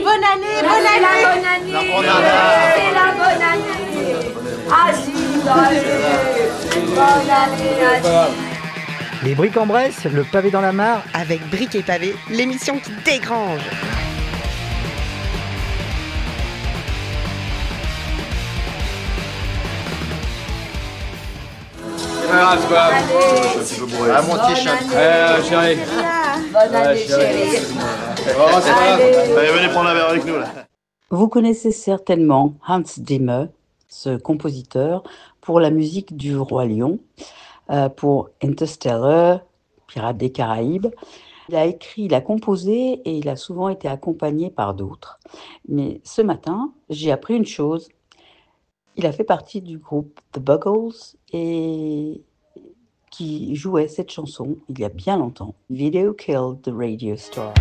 bonne année, bonne année. La bonne année. C'est la bonne année. Bonne année. Les Briques en Bresse, le pavé dans la mare. Avec Briques et Pavés, l'émission qui dégrange. C'est pas grave. Ah, mon t-shirt. Chérie. Bonne année, chérie. Oh, c'est pas grave. Allez, venez prendre un verre avec nous, là. Vous connaissez certainement Hans Zimmer, ce compositeur, pour la musique du Roi Lion, pour Interstellar, Pirates des Caraïbes. Il a écrit, il a composé et il a souvent été accompagné par d'autres. Mais ce matin, j'ai appris une chose. Il a fait partie du groupe The Buggles et qui jouait cette chanson il y a bien longtemps. Video Killed the Radio Star.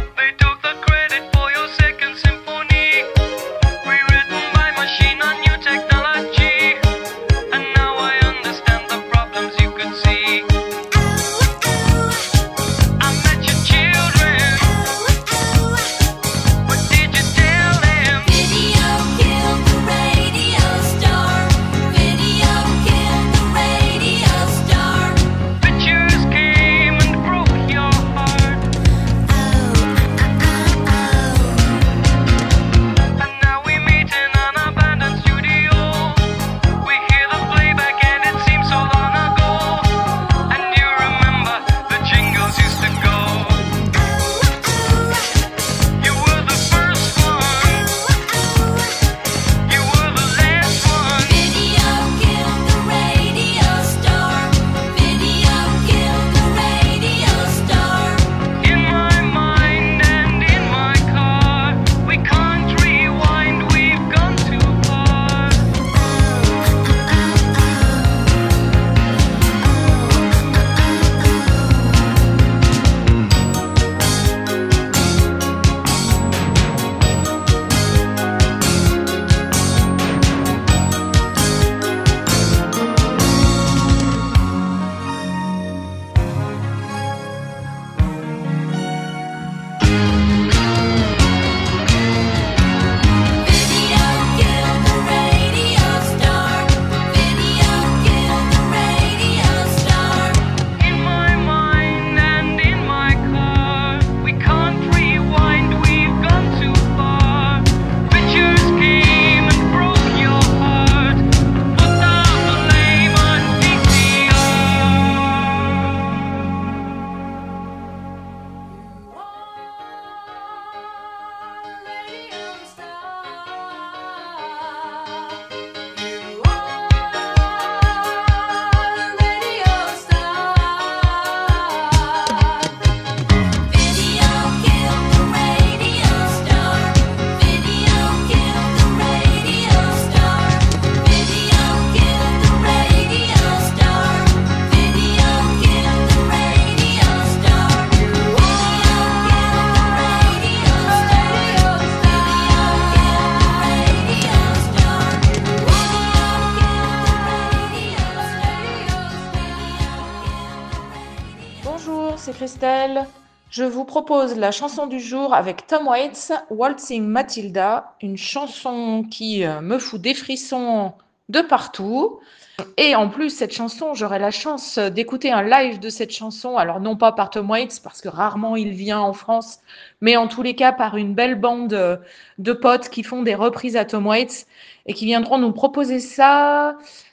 c'est Christelle. Je vous propose la chanson du jour avec Tom Waits, Waltzing Matilda, une chanson qui me fout des frissons de partout. Et en plus, cette chanson, j'aurai la chance d'écouter un live de cette chanson, alors non pas par Tom Waits, parce que rarement il vient en France, mais en tous les cas par une belle bande de potes qui font des reprises à Tom Waits et qui viendront nous proposer ça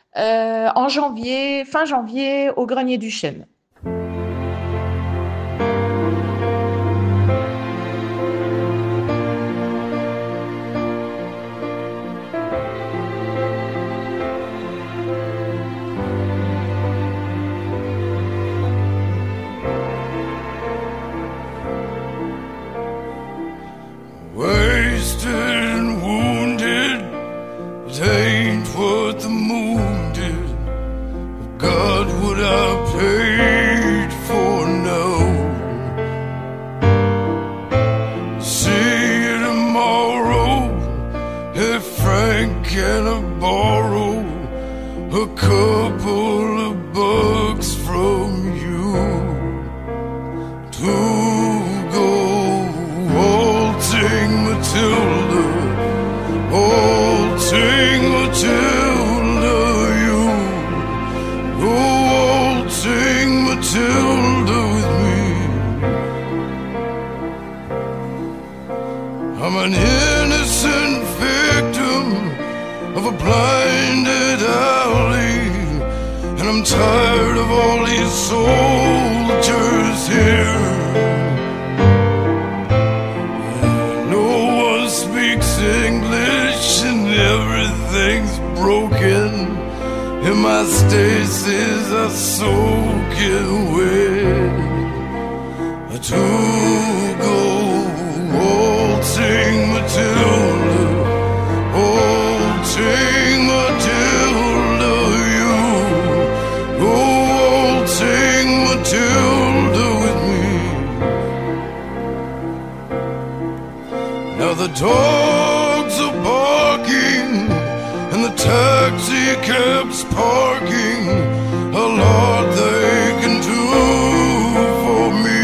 en janvier, fin janvier, au Grenier du Chêne. Wasted and wounded, it ain't what the moon did. God, what I paid for now. See you tomorrow. Hey Frank, can I borrow a couple of bucks from you to go waltzing Matilda? I'm an innocent victim of a blinded alley, and I'm tired of all these soldiers here. No one speaks English and everything's broken, and my stasis are soaking wet. To go waltzing Matilda, waltzing Matilda, you go waltzing Matilda with me. Now the dogs are barking and the taxi cab's parking. A lot they can do for me.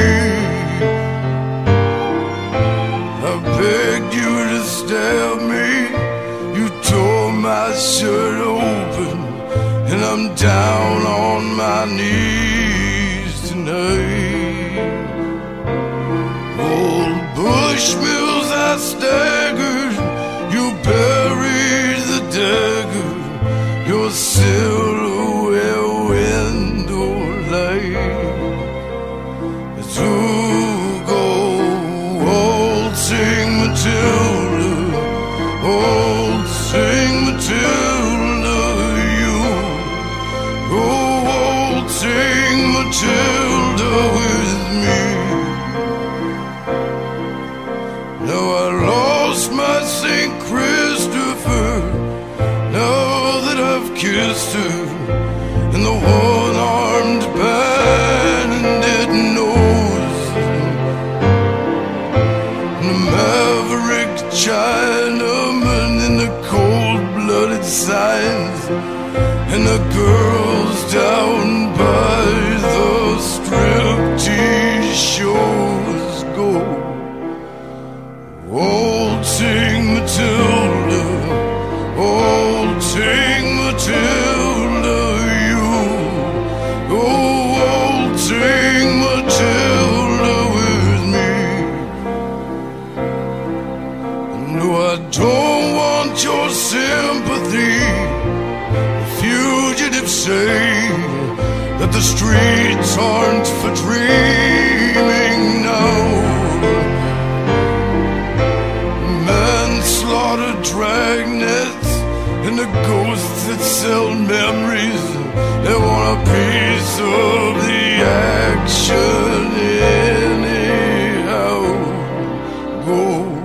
Begged you to stab me, you tore my shirt open, and I'm down on my knees tonight. Old Bushmills, I staggered, you buried the dagger, your silhouette window light. To go waltzing Matilda, waltzing Matilda, you go waltzing Matilda with me. Now I lost my St. Christopher, now that I've kissed her, and the one-armed bandit knows, and the maverick Chinaman in the cold-blooded signs, and the girls down by the striptease shows go waltzing Matilda, waltzing Matilda, you go waltzing Matilda with me. No, I don't want your sympathy. The fugitives say that the streets aren't for dreaming now. Manslaughter, dragnets, and the ghosts that sell memories. They want a piece of the action anyhow. Go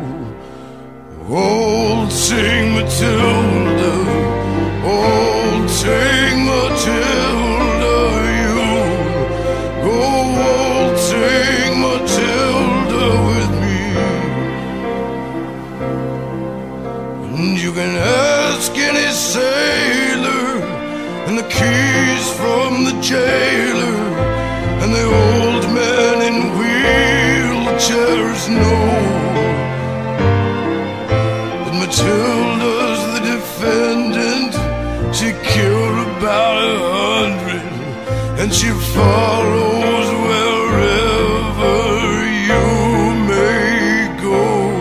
waltzing Matilda, waltzing Matilda, you go waltzing Matilda with me. And you can ask any sailor, and the keys from the jailer, and the old men in wheelchairs know that Matilda's the defendant. She killed about 100, and she follows wherever you may go.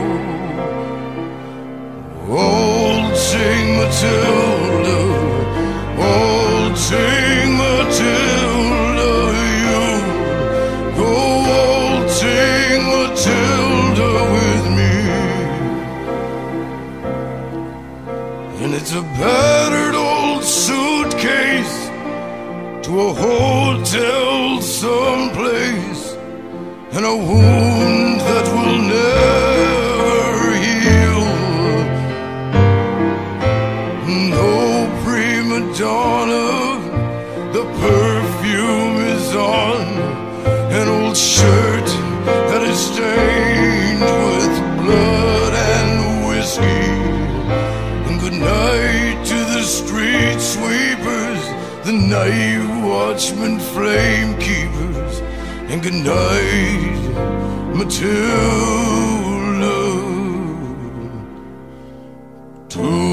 Waltzing Matilda, waltzing Matilda, you go waltzing Matilda with me. And it's a battered old suitcase to a hotel someplace, and a wound that will never heal. No prima donna, the perfume is on an old shirt that is stained with blood and whiskey. And good night to the street sweepers, the night watchmen, flame keepers, and good night, Matilda, too.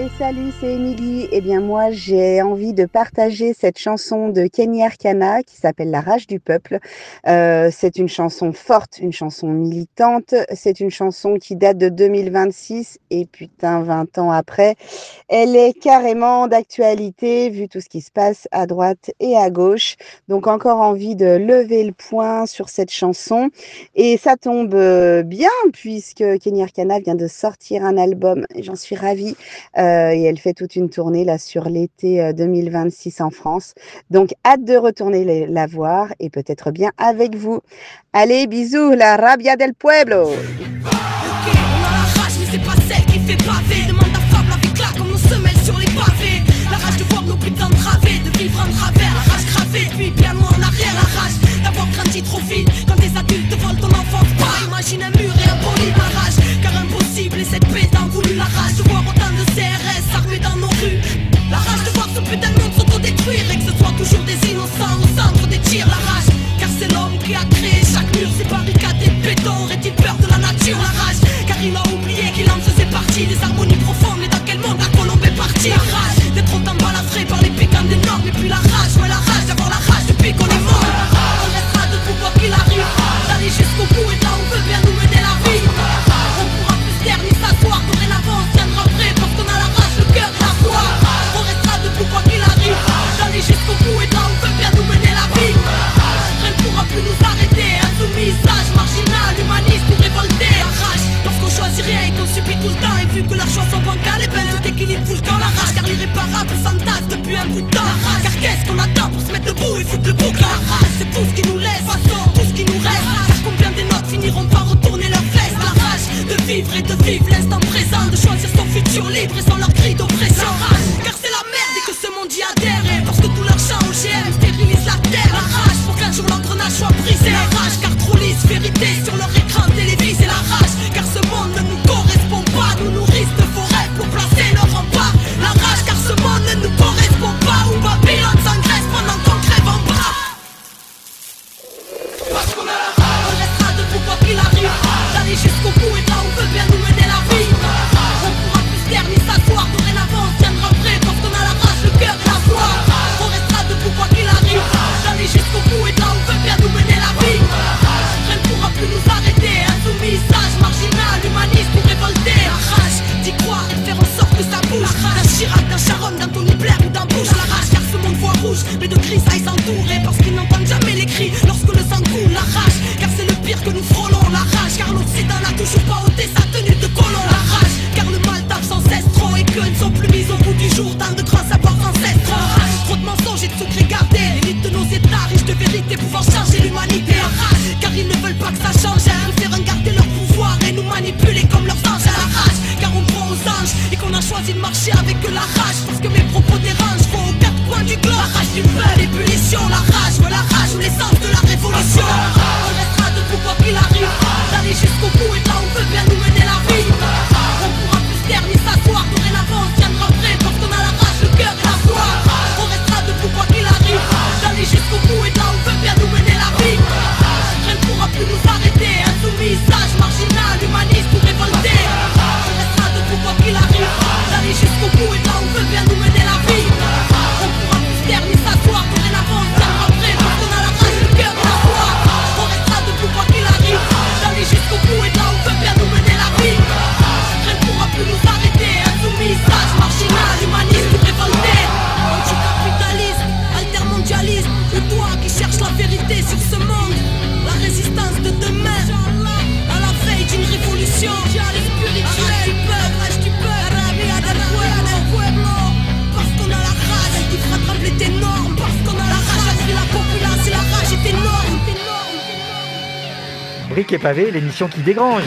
Salut, c'est Émilie. Eh bien moi, j'ai envie de partager cette chanson de Kenny Arcana qui s'appelle La rage du peuple. C'est une chanson forte, une chanson militante. C'est une chanson qui date de 2026 et putain, 20 ans après, elle est carrément d'actualité vu tout ce qui se passe à droite et à gauche. Donc encore envie de lever le poing sur cette chanson. Et ça tombe bien puisque Kenny Arcana vient de sortir un album et j'en suis ravie. Et elle fait toute une tournée là sur l'été 2026 en France. Donc hâte de retourner la voir et peut-être bien avec vous. Allez, bisous, la rabia del pueblo. C'est pas celle qui fait pavé. Demande à Fable avec là comme nos semelles sur les pavés. La rage de voir nos putains través, de vivre en travers. La rage gravée, puis bien loin en arrière. La rage d'avoir grandi trop vite. Quand des adultes volent ton enfance, pas imagine un mur et un poli. La rage, car impossible et cette paix t'en voulu. La rage de voir autant de CRS armés dans nos rues. La rage de voir ce putain de monde s'autodétruire et que ce soit toujours des innocents au centre des tirs. La rage, car c'est l'homme qui a créé chaque mur. Ces barricades et béton, aurait-il peur de la nature? La rage, car il a oublié qu'il en faisait partie. Des harmonies profondes, mais dans quel monde la colombe est partie? La rage d'être autant balafré par les piquants des normes. Et puis la rage, ouais la rage d'avoir la rage depuis qu'on est mort. On restera debout quoi qu'il arrive, d'aller jusqu'au bout et là on veut bien nous mener la vie. On pourra plus se taire ni s'asseoir, dorénavant on tiendra prêt parce qu'on a la rage, le cœur et la foi. On restera debout quoi qu'il arrive, d'aller jusqu'au bout et là on veut bien nous mener la vie. Rien ne pourra plus nous arrêter, insoumis, sage, marginal, humaniste ou révolté. La rage, parce qu'on choisit rien et qu'on subit tout le temps. Et vu que leurs choix sont bancals, et ben tout équilibre tout le temps. La rage, car l'irréparable s'entasse depuis un bout de temps. La rage, car qu'est-ce qu'on attend pour se mettre debout et foutre le bouc? La rage, c'est tout ce qui nous laisse, tout ce qui nous reste. Car combien des nôtres finiront par retourner leur veste? La rage, de vivre et de vivre l'instant présent, de choisir son futur libre et sans leur cri d'oppression. La rage, car c'est la merde et que ce monde y adhère. Et parce que tout leur chant OGM stérilise la terre. La rage, pour qu'un jour l'engrenage soit brisé. La rage, car trop lisse vérité sur leur écran télévisé. La rage, car ce monde ne nous correspond pas. Nous nourrissent de forêts pour placer leur rempart. La rage, car ce monde ne nous correspond pas. Où Babylone s'engraisse pendant qu'on crève en bas. Parce qu'on a la rage, on restera debout quoi qu'il arrive, d'aller jusqu'au bout et là on veut bien nous mener la vie. On pourra plus se taire ni s'asseoir, dorénavant on tiendra prêt parce qu'on a la rage, le cœur et la foi. On restera debout quoi qu'il arrive, d'aller jusqu'au bout et là on veut bien nous mener la vie. Rien ne pourra plus nous arrêter, insoumis, sage, marginal, humaniste ou révolté. La rage, d'y croire et de faire en sorte que ça bouge. D'un Chirac, d'un Sharon, d'un Tony Blair ou d'un Bush. La rage, car ce monde voit rouge, mais de gris aille s'entourer parce qu'ils n'entendent jamais les cris lorsque le sang coule. La rage, car c'est le pire que nous frôlons. La rage, car l'Occident n'a toujours pas ôté sa tenue de colon. La rage, car le mal tape sans cesse trop et que ne sont plus mis au bout du jour tant de grands savoirs ancestraux. Trop de mensonges et de secrets gardés, l'élite de nos états riches de vérité pouvant changer l'humanité. La rage, car ils ne veulent pas que ça change, ils préfèrent garder leur pouvoir et nous manipuler comme leurs anges. La rage, car on croit aux anges et qu'on a choisi de marcher avec la rage parce que mes propos dérangent, faut aux quatre coins du globe. La rage du peuple, l'ébullition, la rage, ouais la rage ou l'essence de la révolution. On restera debout quoi qu'il arrive, d'aller jusqu'au bout et là on veut bien nous mener la vie. On pourra plus se taire ni s'asseoir, dorénavant on tiendra prêt parce qu'on a la rage, le cœur et la foi. On restera debout quoi qu'il arrive, d'aller jusqu'au bout et là on veut bien nous mener la vie. Rien ne pourra plus nous arrêter, insoumis, sage, marginal, humaniste ou révolté. On restera debout quoi qu'il arrive, d'aller jusqu'au bout et là on veut bien nous mener la vie. On pourra plus se taire ni s'asseoir, dorénavant on tiendra prêt parce qu'on a la rage, le cœur et la foi. On restera debout quoi qu'il arrive, d'aller jusqu'au bout et là on veut bien nous mener la vie. Rien ne pourra plus nous arrêter, insoumis, sage, marginal, humaniste ou révolté. Anticapitaliste, altermondialiste, ou toi qui cherches la vérité sur ce monde. La résistance de demain, à la veille d'une révolution spirituelle du peuple, rage du peuple, parce qu'on a la rage qui fera trembler tes normes, parce qu'on a la rage a pris la populace et la rage est énorme. Briques et pavés, l'émission qui dégrange.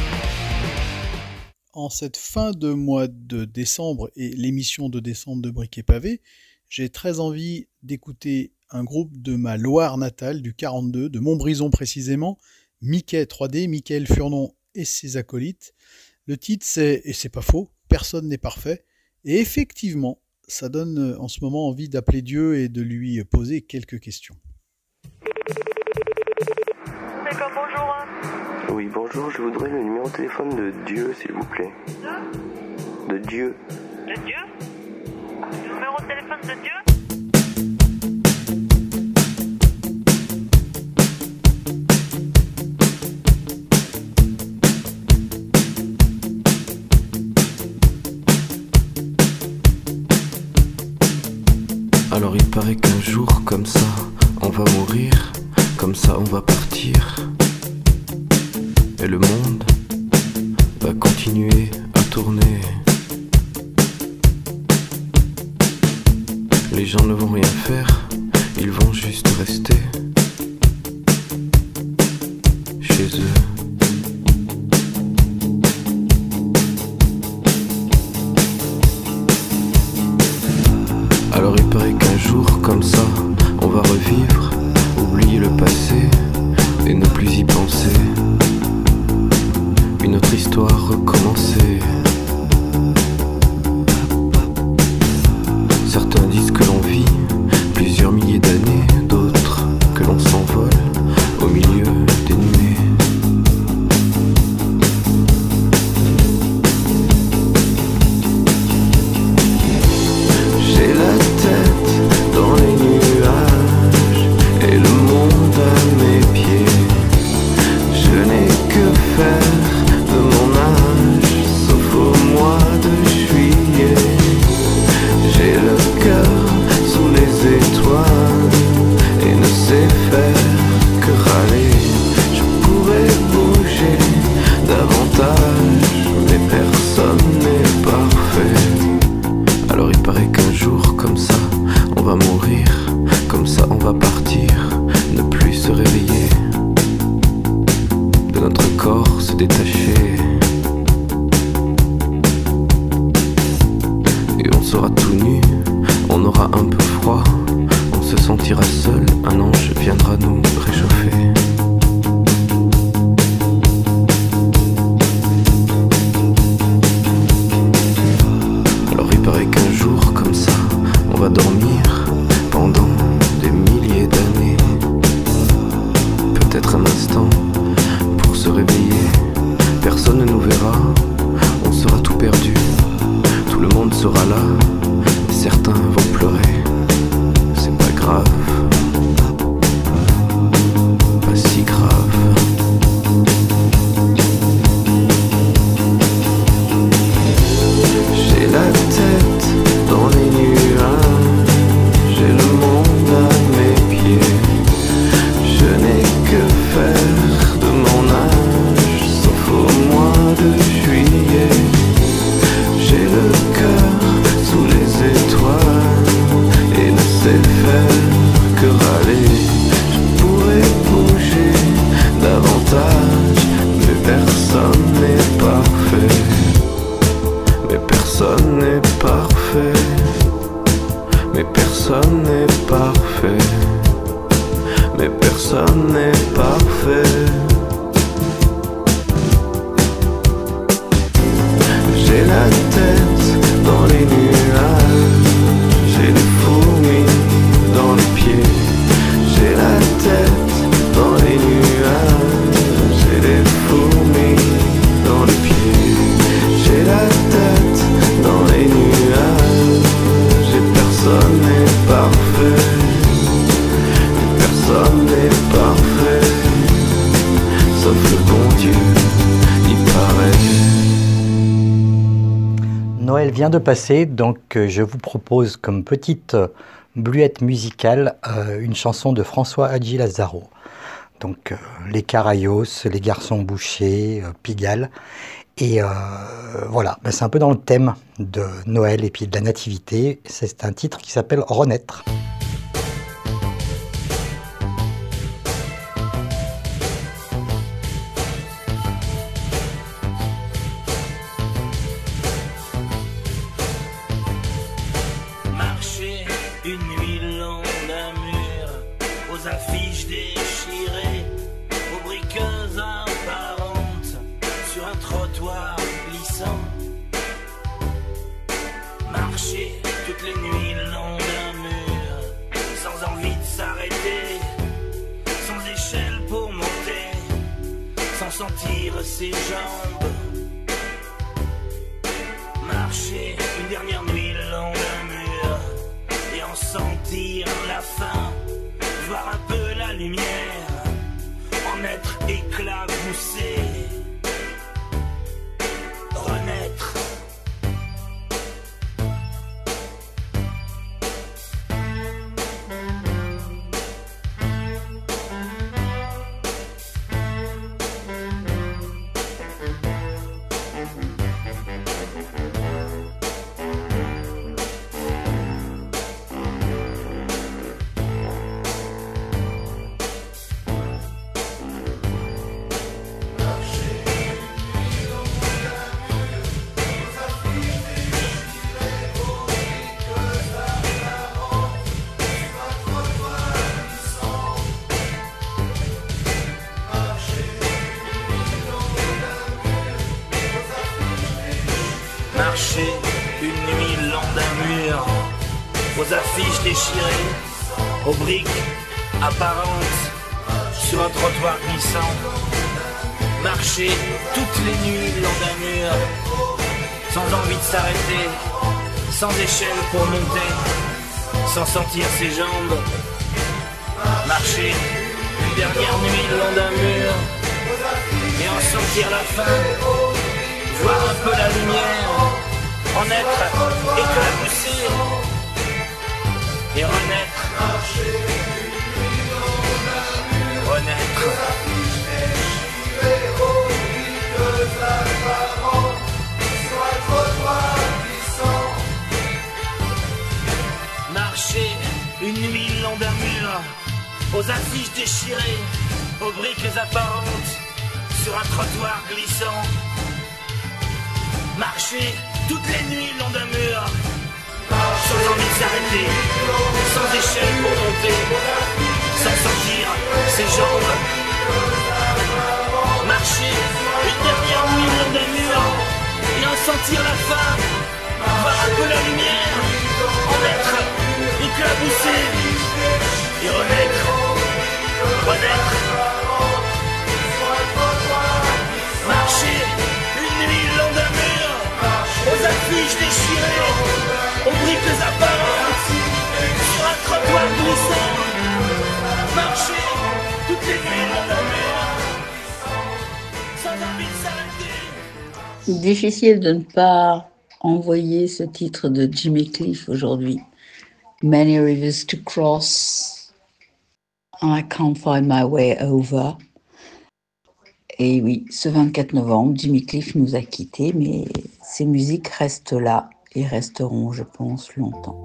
En cette fin de mois de décembre et l'émission de décembre de Briques et Pavés, j'ai très envie d'écouter un groupe de ma Loire natale, du 42, de Montbrison précisément, Mickey 3D, Mickaël Furnon et ses acolytes. Le titre c'est, et c'est pas faux, Personne n'est parfait, et effectivement, ça donne en ce moment envie d'appeler Dieu et de lui poser quelques questions. Bonjour. Oui, bonjour, je voudrais le numéro de téléphone de Dieu, s'il vous plaît. De Dieu. De Dieu? Le numéro de téléphone de Dieu? Alors il paraît qu'un jour comme ça on va mourir, comme ça on va partir. Et le monde va continuer à tourner. Les gens ne vont rien faire, ils vont juste rester chez eux. Alors il paraît qu'un jour comme ça, on va revivre, oublier le passé et ne plus y penser. Une autre histoire recommencer. Certains disent que l'on vit plusieurs milliers d'années, d'autres que l'on s'envole au milieu des nuées. J'ai la tête dans les nuages et le monde à mes pieds. Je n'ai que faire de mon âge, sauf au mois de juillet. J'ai le cœur sous les étoiles et ne sais faire que râler. Je pourrais bouger davantage, mais personne n'est parfait. Alors il paraît qu'un jour comme ça, on va mourir, comme ça on va partir, ne plus se réveiller, de notre corps se détacher. Et on sera tout nu, on aura un peu froid, on se sentira seul, un ange viendra nous réchauffer. Alors il paraît qu'un jour comme ça, on va dormir pendant des milliers d'années. Peut-être un instant pour se réveiller, personne ne nous verra, on sera tout perdu. Tout le monde sera là, et certains vont pleurer. C'est pas grave, pas si grave. J'ai la tête dans les nuages, j'ai le monde à mes pieds. Je n'ai que faire de mon âge, sauf au mois de juillet. J'ai le cœur sous les étoiles et ne sais faire que râler. Je pourrais bouger davantage, mais personne n'est parfait. Mais personne n'est parfait. Mais personne n'est parfait. Mais personne n'est parfait. J'ai la tête dans les nuages, j'ai des fourmis dans les pieds. J'ai la tête dans les nuages, j'ai des fourmis dans les pieds. J'ai la tête dans les nuages, j'ai personne n'est parfait. Personne n'est parfait, sauf le bon Dieu, il paraît. Noël vient de passer, donc je vous propose comme petite bluette musicale une chanson de François Hadji Lazaro. Donc les Carayos, les Garçons Bouchers, Pigalle. Et voilà, c'est un peu dans le thème de Noël et puis de la nativité. C'est un titre qui s'appelle Renaître. Affiches déchirées, aux briqueuses apparentes, sur un trottoir glissant. Marcher toutes les nuits le long d'un mur, sans envie de s'arrêter, sans échelle pour monter, sans sentir ses jambes. Marcher une dernière enfin voir un peu la lumière, en être éclaboussé, renaître. Marcher une nuit le long d'un mur, aux affiches déchirées, aux briques apparentes, sur un trottoir glissant. Marcher toutes les nuits le long d'un mur, sans envie de s'arrêter, sans échelle pour monter, sans sentir ses jambes. Marcher une dernière nuit le long d'un mur, et en sentir la fin, voir un peu la lumière, en être éclaboussé et renaître. Renaître. Marcher une nuit le long d'un mur, aux affiches déchirées, aux briques apparentes, sur un trottoir glissant. Marcher toutes les nuits le long d'un mur, sans envie de s'arrêter, sans échelle pour monter, sans sentir ses jambes. Marcher une dernière nuit le long d'un mur, et en sentir la fin, voir un peu la lumière, en être éclaboussé, et renaître, renaître. Marcher une nuit le long d'un mur, aux affiches déchirées, aux briques apparentes, sur un trottoir glissant. Marcher toutes les nuits le long d'un mur, sans envie de s'arrêter. Difficile de ne pas envoyer ce titre de Jimmy Cliff aujourd'hui. Many rivers to cross, I can't find my way over. Et oui, ce 24 novembre, Jimmy Cliff nous a quittés, mais ses musiques restent là et resteront, je pense, longtemps.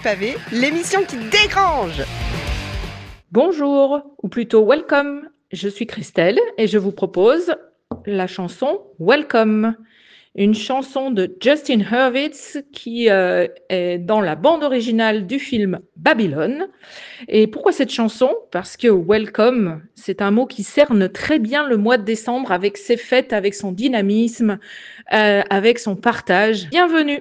Pavé, l'émission qui dégrange. Bonjour, ou plutôt welcome. Je suis Christelle et je vous propose la chanson Welcome, une chanson de Justin Hurwitz qui est dans la bande originale du film Babylone. Et pourquoi cette chanson ? Parce que Welcome, c'est un mot qui cerne très bien le mois de décembre avec ses fêtes, avec son dynamisme, avec son partage. Bienvenue.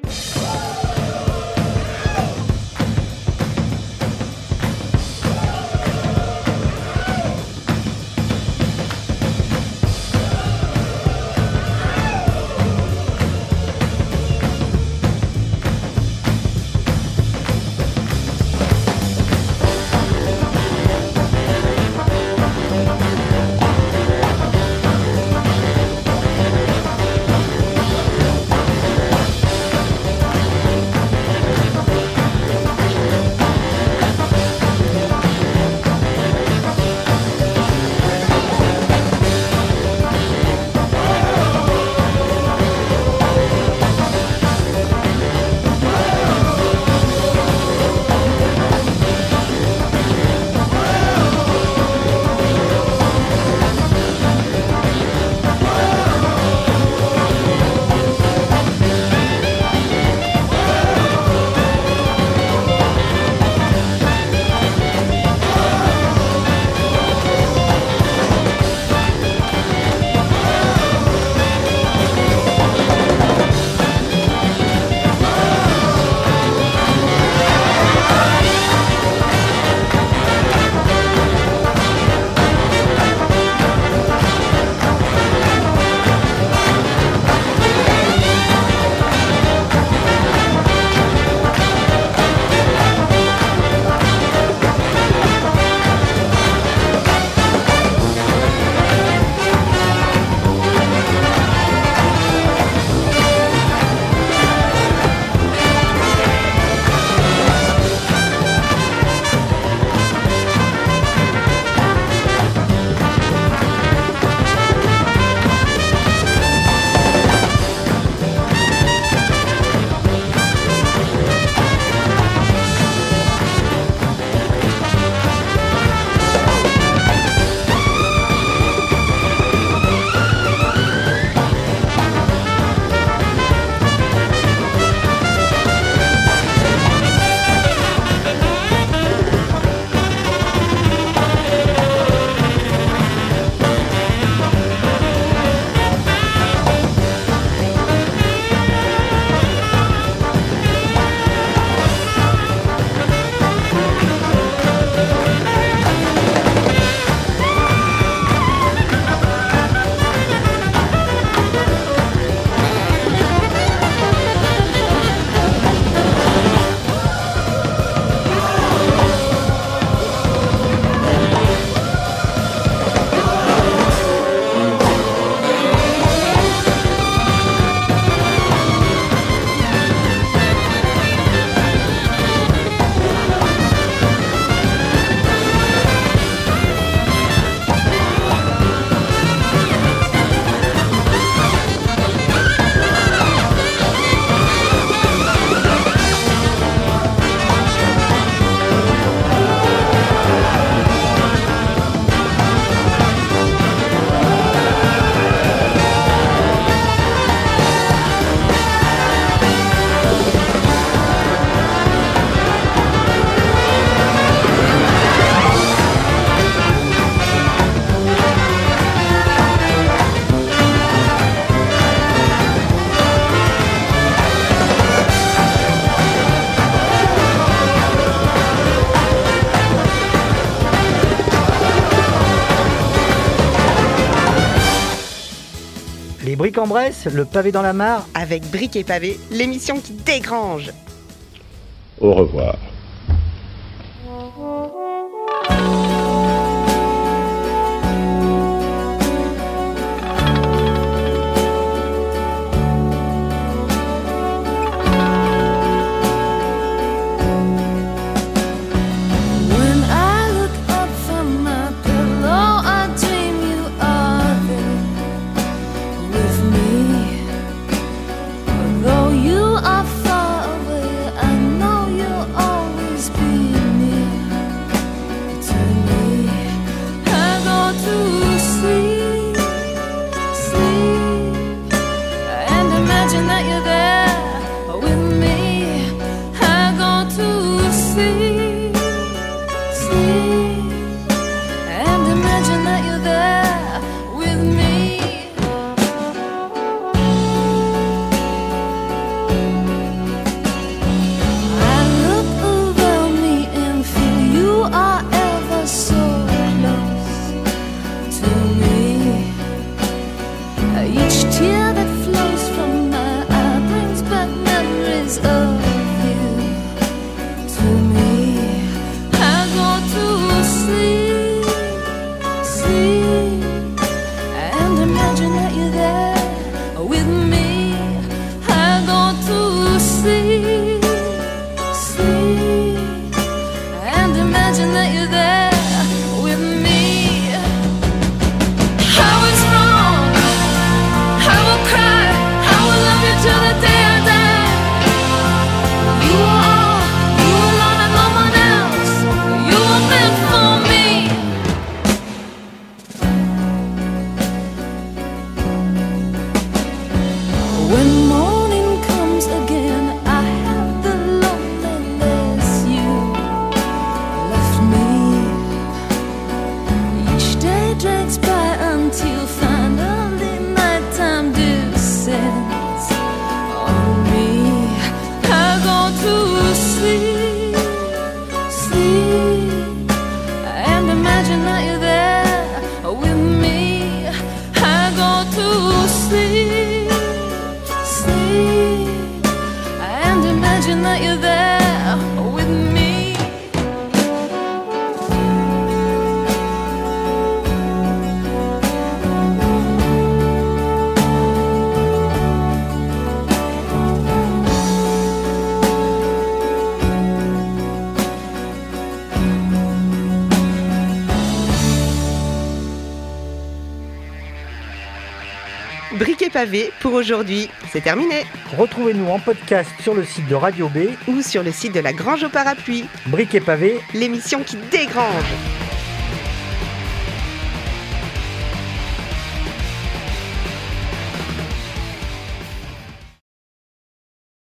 Les Bric-en-Bresse, le pavé dans la mare. Avec Bric et Pavé, l'émission qui dégrange. Au revoir. Though you are far away, I know you're always that you're there with me. Briquet pavé pour aujourd'hui, c'est terminé. Retrouvez-nous en podcast sur le site de Radio B ou sur le site de la Grange au Parapluie. Briquet pavé, l'émission qui dégrange.